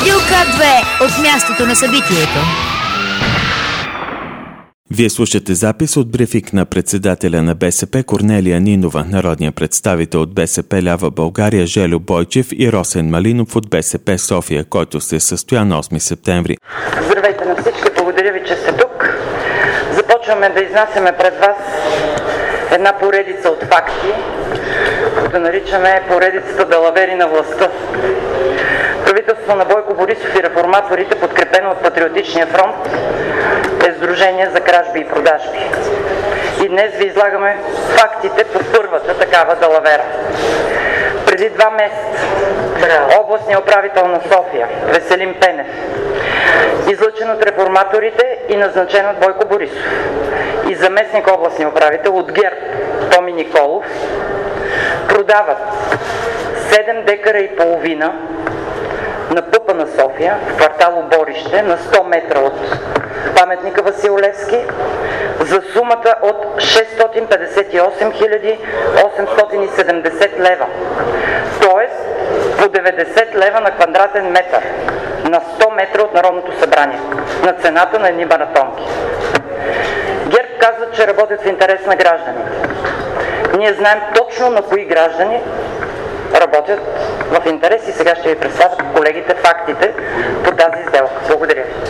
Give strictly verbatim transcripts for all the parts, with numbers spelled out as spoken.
Радио К две от мястото на събитието. Вие слушате запис от брифинг на председателя на БСП Корнелия Нинова, народния представител от БСП Лява България Жельо Бойчев и Росен Малинов от БСП София, който се състоя на осми септември. Здравейте на всички, благодаря ви, че сте тук. Започваме да изнасяме пред вас една поредица от факти, които наричаме поредицата далавери на властта. Правителството на Бойко Борисов и реформаторите, подкрепено от Патриотичния фронт, е сдружение за кражби и продажби. И днес ви излагаме фактите по първата такава далавера. Преди два месеца областният управител на София Веселин Пенев, излъчен от реформаторите и назначен от Бойко Борисов, и заместник областния управител от ГЕРБ Томи Николов, продават седем декара и половина на пъпа на София, в квартал Оборище, на сто метра от паметника Васил Левски, за сумата от шестстотин петдесет и осем хиляди осемстотин и седемдесет лева. Тоест по деветдесет лева на квадратен метър, на сто метра от Народното събрание, на цената на едни маратонки. ГЕРБ казват, че работят в интерес на гражданите. Ние знаем точно на кои граждани работят в интерес и сега ще ви представят колегите фактите по тази сделка. Благодаря ви.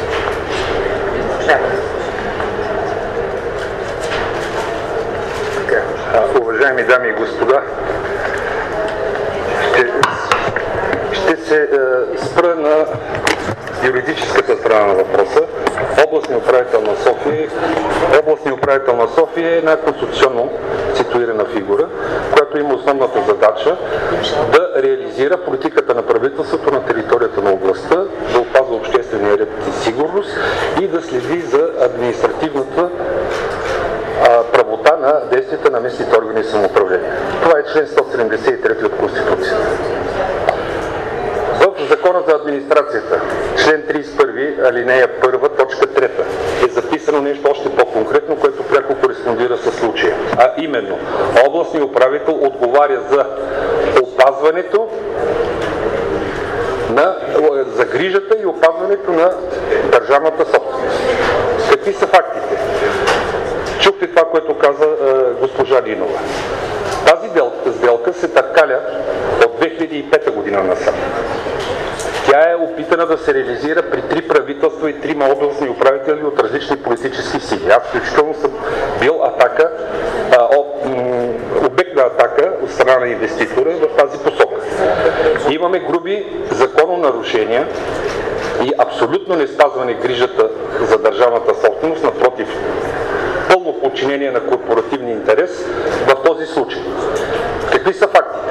Уважаеми дами и господа, ще, ще се е, спра на юридическата страна на въпроса. Областният управител на София, областният управител на София е една конституционно ситуирана фигура, която има основната задача да реализира политиката на правителството на територията на областта, да опазва обществения ред и сигурност и да следи за административната а, правота на действията на местните органи и самоуправление. Това е член сто седемдесет и трети от Конституцията. В Закона за администрацията, член тридесет и първи, алинея първа, точка трета, е записано нещо още по-конкретно, което пряко кореспондира със случая. А именно, областният управител отговаря за опазването на, за грижата и опазването на държавната собственост. Какви са фактите? Чухте това, което каза е, госпожа Нинова. Тази сделка се търкаля от две хиляди и пета година насам. Тя е опитана да се реализира при три правителства и трима областни управители от различни политически сили. Аз включително съм бил атака, а, обект на атака от страна на инвеститора в тази посока. Имаме груби закононарушения и абсолютно не спазване грижата за държавната собственост, напротив, пълно подчинение на корпоративния интерес в този случай. Какви са фактите?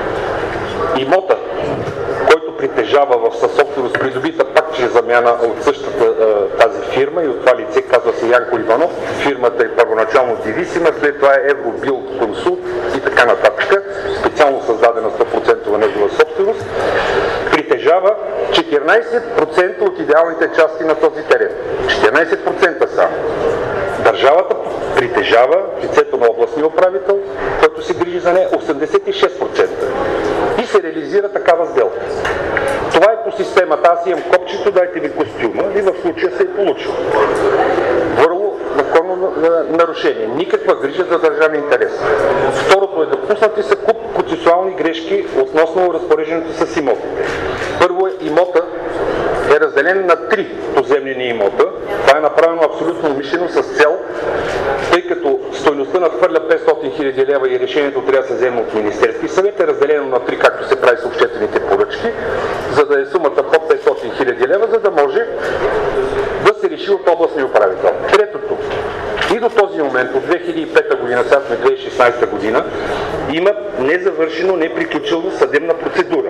Имота, който притежава в съсобственост, придобита пак чрез замяна от същата тази фирма и от това лице, казва се Янко Иванов, фирмата е първоначално Дивисима, след това е Евробил Консулт и така нататък, специално създадена сто процента негова собственост, притежава четиринадесет процента от идеалните части на този терен. четиринадесет процента само. Държавата притежава в лицето на областния управител, който се грижи за нея, осемдесет и шест процента. И се реализира такава сделка. Това е по системата. Аз имам копчето, дайте ми костюма, и в случая се е получил. Върло законно нарушение. Никаква грижа за държавен интерес. Второто е допуснати са куп процесуални грешки относно разпореждането с имотите. Първо е имота е разделен на три поземлени имота. Това е направено абсолютно умишлено с цел, тъй като стойността надхвърля петстотин хиляди лева и решението трябва да се вземе от Министерски съвет, е разделено на три, както се прави с обществените поръчки, за да е сумата под петстотин хиляди лева, за да може да се реши от областния управител. Третото. И до този момент, от две хиляди и пета година, сега сме две хиляди и шестнадесета година, има незавършено, неприключила съдебна процедура,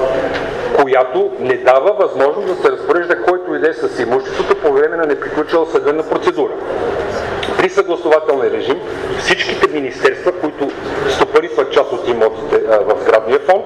която не дава възможност да се разпорежда който иде с имуществото по време на неприключила съдебна процедура. При съгласователен режим всичките министерства, които стопанисват част от имотите а, в сградния фонд,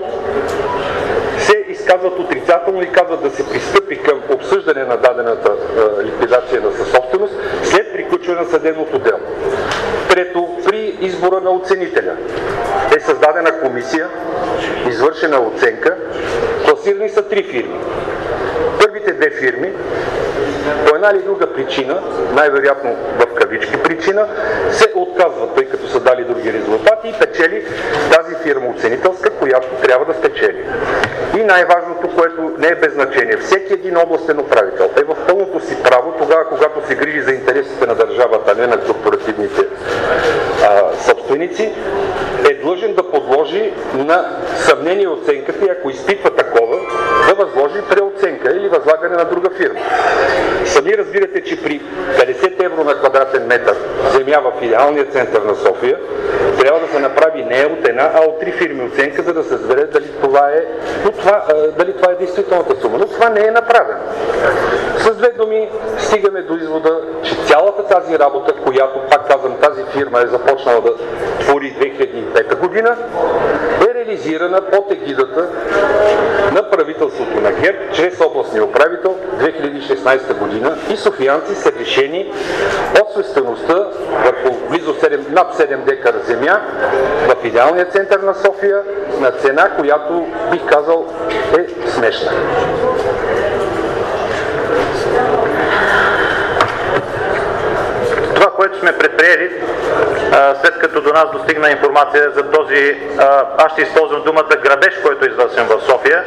се изказват отрицателно и казват да се пристъпи към обсъждане на дадената а, ликвидация на съсобственост след приключване на съдебното дело. Трето, при избора на оценителя е създадена комисия, извършена оценка, класирани са три фирми. две фирми по една или друга причина, най-вероятно в кавички причина, се отказват, тъй като са дали други резултати и печели тази фирма оценителска, която трябва да спечели. И най-важното, което не е без значение, всеки един областен управител е в пълното си право, тогава когато се грижи за интересите на държавата, а не на корпоративните а, собственици, е длъжен да подложи на съмнение оценката и ако изпитва такова, да възложи преоценка или възлагане на друга фирма. Сами разбирате, че при петдесет евро на квадратен метър земя в идеалния център на София, трябва да се направи не от една, а от три фирми оценка, за да се разбере дали това е, но това, дали това е действителната сума. Но това не е направено. С две думи стигаме до извода, че цялата тази работа, която, пак казвам, тази фирма е започнала да твори две хиляди и пета година, е реализирана под егидата на правителството на ГЕРБ, чрез областния управител две хиляди и шестнадесета година и софиянци са решени от собствеността върху близо седем, над седем декара земя в идеалния център на София на цена, която бих казал е смешна. Това, което сме предприели, след като до нас достигна информация за този, аз ще използвам думата грабеж, който е извършен в София.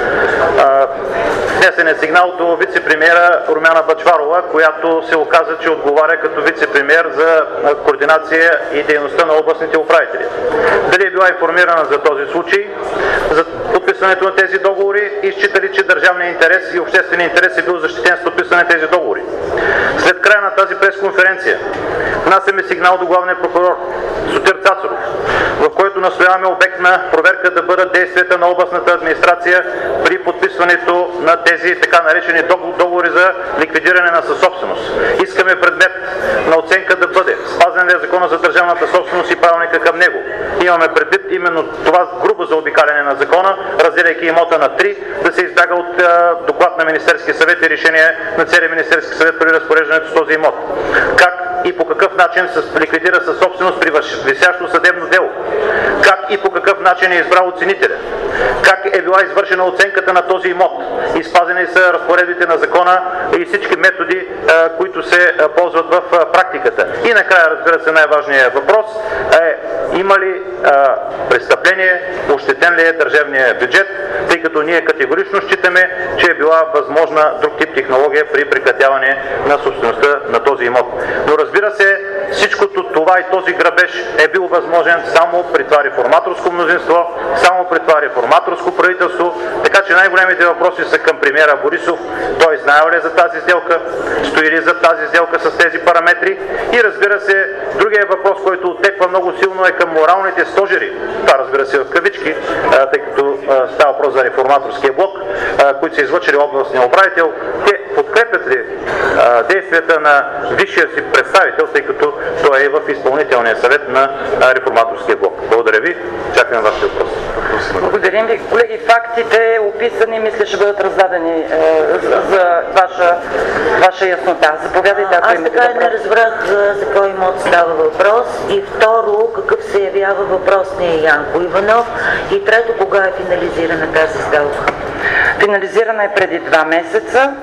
Внесен е сигнал до вице-премиера Румяна Бъчварова, която се оказа, че отговаря като вице-премиер за координация и дейността на областните управители. Дали е била информирана за този случай, за подписването на тези договори и счита ли, че държавният интерес и общественият интерес е бил защитен с подписване на тези договори. След края на тази пресконференция внасяме сигнал до главния прокурор Сотир Цацаров, в който настояваме обект на проверка да бъдат действията на областната администрация при подписването на тези така наречени договори за ликвидиране на съсобственост. Искаме предмет на оценка да бъде спазен ли е Закона за държавната собственост и правилника към него. Имаме предвид именно това грубо заобикаляне на закона, разделяйки имота на три, да се избяга от а, доклад на Министерския съвет и решение на целия Министерски съвет при разпореждането с този имот. Как и по какъв начин се ликвидира със собственост при висящо съдебно дело? Как и по какъв начин е избрал оценителя? Как е била извършена оценката на този имот? И спазени са разпоредбите на закона и всички методи, а, които се а, ползват в а, практиката. И накрая, разбира се, най-важният въпрос е: има ли а, престъпление, ощетен ли е държавния бюджет, тъй като ние категорично считаме, че е била възможна друг тип технология при прекратяване на собствеността на този имот. Но разбира се, всичкото това и този грабеж е бил възможен само при това реформаторско мнозинство, само при това реформаторско правителство, така че най-големите въпроси са към премиера Борисов. Той знаел ли е за тази сделка, стои ли за тази сделка с тези параметри и разбира се, другия въпрос, който оттеква много силно е към моралните стожери. Това разбира се в кавички, тъй като става въпрос за реформаторския блок, които са излъчили областния управител. Те подкрепят ли действията на висшия си представител, тъй като той е в изпълнителния съвет на реформаторския блок? Благодаря ви. Чакам вашия въпрос. Благодарим ви. Колеги, фактите описани, мисля, ще бъдат раздадени е, за, за ваша, ваша яснота. Заповядайте, ако имате да. Аз така не разбрах за, за кой имот става въпрос. И второ, какъв се явява въпросния Янко Иванов. И трето, кога е финализирана тази сделка? Финализирана е преди два месеца,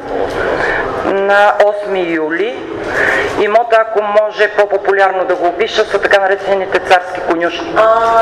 на осми юли. Имота, ако може по-популярно да го опиша, са така наречените царски конюшни.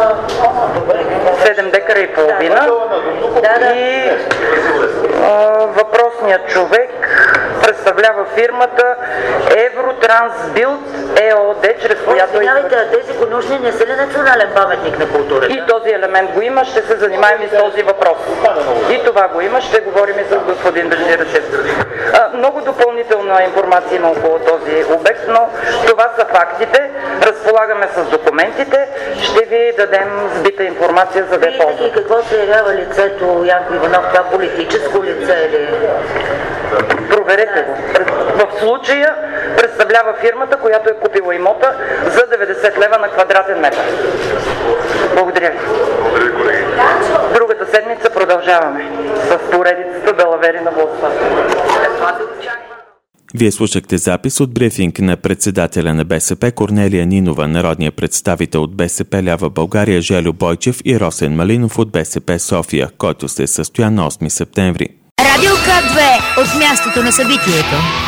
седем декара и половина. Да, да. И а, въпросният човек представлява фирмата Евротрансбилд ЕООД, чрез която... Извинявайте, тези конюшни не са ли национален паметник на културата? И този елемент го има, ще се занимаем и с този въпрос. И това го има, ще говорим и с господин Бежирачев. Много допълнителна информация има около този обект, но това са фактите. Разполагаме с документите. Ще ви дадем сбита информация, за да е полза. И какво се явява лицето Янко Иванов? Това политическо лице или... Проверете го. В случая представлява фирмата, която е купила имота за деветдесет лева на квадратен метър. Благодаря ви. Другата седмица продължаваме с поредицата далавери на властта. Вие слушахте запис от брифинг на председателя на БСП Корнелия Нинова, народния представител от БСП Лява България Желю Бойчев и Росен Малинов от БСП София, който се състоя на осми септември. Радио К две от мястото на събитието.